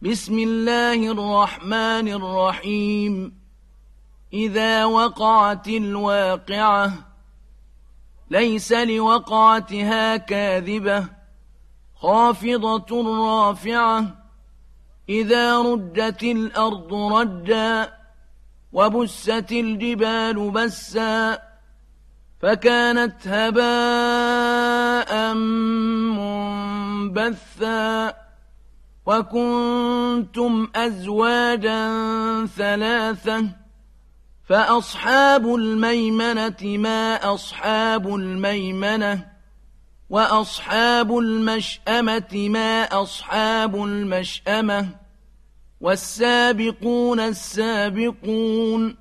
بسم الله الرحمن الرحيم إذا وقعت الواقعة ليس لوقعتها كاذبة خافضة رافعة إذا رجت الأرض رجا وبست الجبال بسا فكانت هباء منبثا وكنتم أزواجا ثلاثة فأصحاب الميمنة ما أصحاب الميمنة وأصحاب المشأمة ما أصحاب المشأمة والسابقون السابقون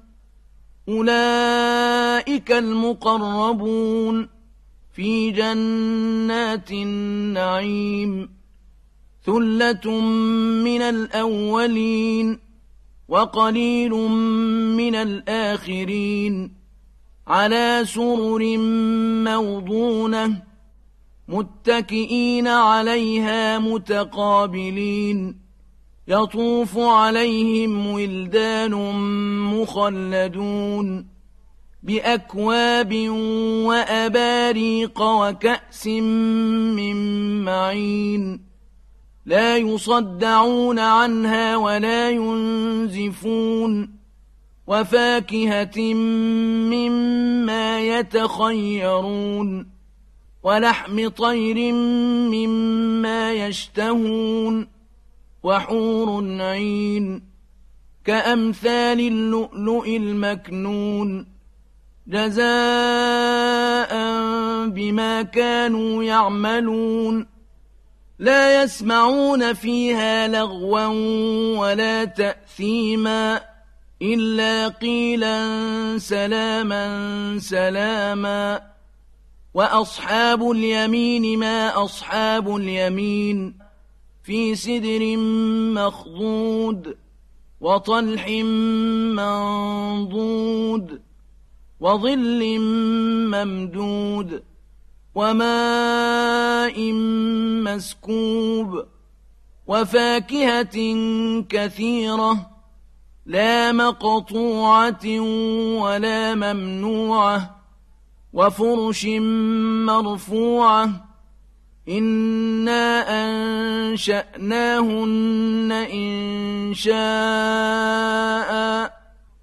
أولئك المقربون في جنات النعيم ثلة من الأولين وقليل من الآخرين على سرر موضونة متكئين عليها متقابلين يطوف عليهم ولدان مخلدون بأكواب وأباريق وكأس من معين لا يصدعون عنها ولا ينزفون وفاكهة مما يتخيرون ولحم طير مما يشتهون وحور عين كأمثال اللؤلؤ المكنون جزاء بما كانوا يعملون لا يسمعون فيها لغوا ولا تأثيما إلا قيلا سلاما سلاما وأصحاب اليمين ما أصحاب اليمين في سدر مخضود وطلح منضود وظل ممدود وماء مسكوب وفاكهة كثيرة لا مقطوعة ولا ممنوعة وفرش مرفوعة إنا أنشأناهن إنشاء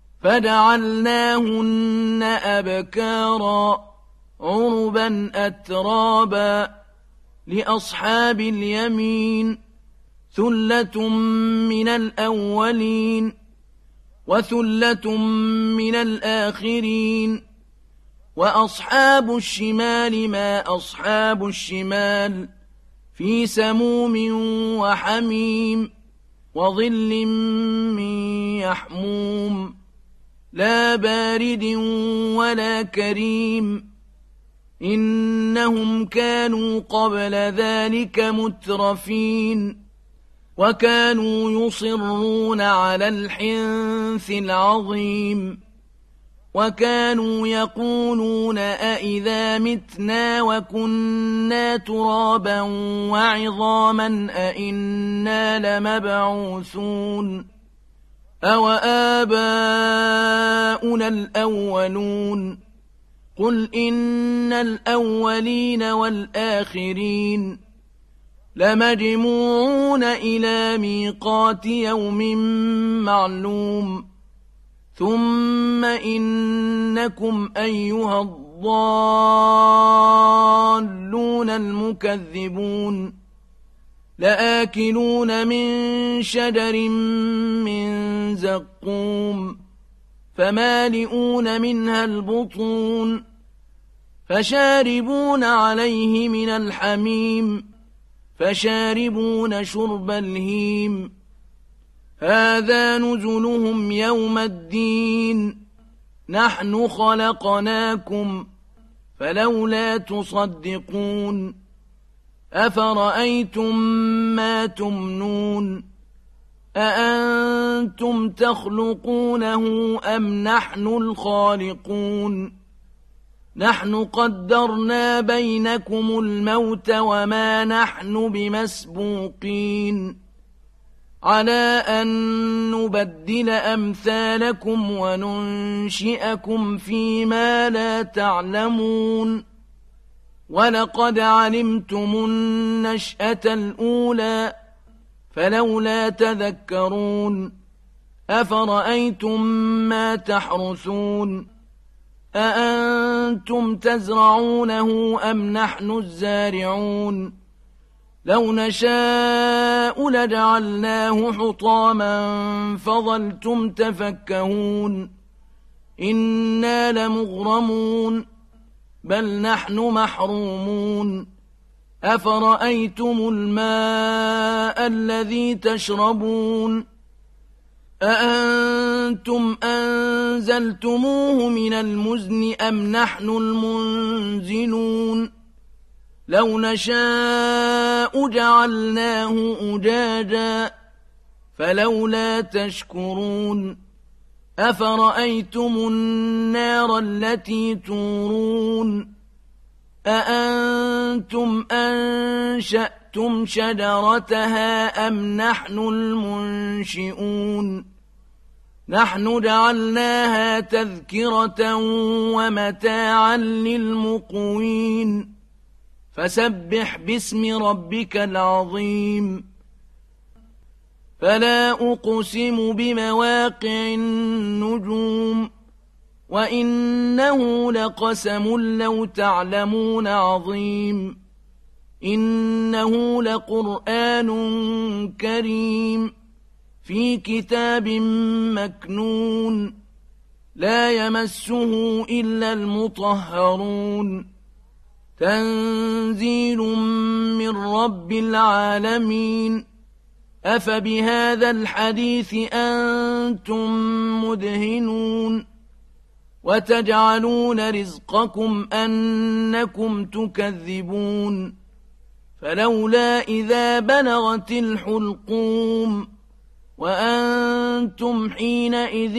فجعلناهن أبكارا عربا أترابا لأصحاب اليمين ثلة من الأولين وثلة من الآخرين وأصحاب الشمال ما أصحاب الشمال في سموم وحميم وظل من يحموم لا بارد ولا كريم إنهم كانوا قبل ذلك مترفين وكانوا يصرون على الحنث العظيم وكانوا يقولون أئذا متنا وكنا ترابا وعظاما أئنا لمبعوثون أوآباؤنا الأولون قل إن الأولين والآخرين لمجموعون إلى ميقات يوم معلوم ثم إنكم أيها الضالون المكذبون لآكلون من شجر من زقوم فمالئون منها البطون فشاربون عليه من الحميم فشاربون شرب الهيم هذا نزلهم يوم الدين نحن خلقناكم فلولا تصدقون أفرأيتم ما تمنون أأنتم تخلقونه أم نحن الخالقون نحن قدرنا بينكم الموت وما نحن بمسبوقين على أن نبدل أمثالكم وننشئكم فيما لا تعلمون ولقد علمتم النشأة الأولى فلولا تذكرون أفرأيتم ما تحرثون أأنتم تزرعونه أم نحن الزارعون لو نشاء لجعلناه حطاما فظلتم تفكهون إنا لمغرمون بل نحن محرومون أفرأيتم الماء الذي تشربون أأنتم أنزلتموه من المزن أم نحن المنزلون لو نشاء جعلناه أجاجا فلولا تشكرون أفرأيتم النار التي تورون أأنتم أنشأتم شجرتها أم نحن المنشئون نحن جعلناها تذكرة ومتاعا للمقوين فسبح باسم ربك العظيم فلا أقسم بمواقع النجوم وإنه لقسم لو تعلمون عظيم إنه لقرآن كريم في كتاب مكنون لا يمسه إلا المطهرون تنزيل من رب العالمين أفبهذا الحديث أنتم مدهنون وتجعلون رزقكم أنكم تكذبون فلولا إذا بلغت الحلقوم وأنتم حينئذ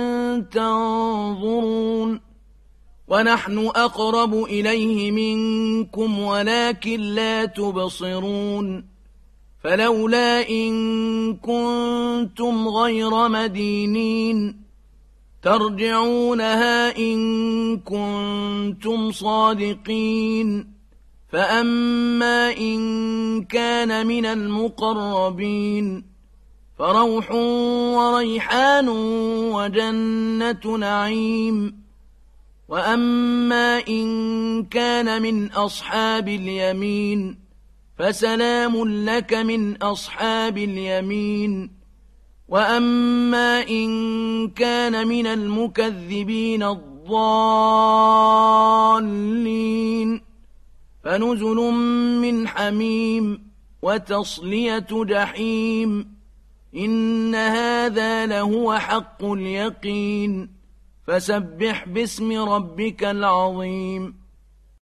تنظرون ونحن أقرب إليه منكم ولكن لا تبصرون فلولا إن كنتم غير مدينين ترجعونها إن كنتم صادقين فأما إن كان من المقربين فروح وريحان وجنة نعيم وأما إن كان من أصحاب اليمين فسلام لك من أصحاب اليمين وأما إن كان من المكذبين الضالين فنزل من حميم وتصلية جحيم إن هذا لهو حق اليقين فسبح باسم ربك العظيم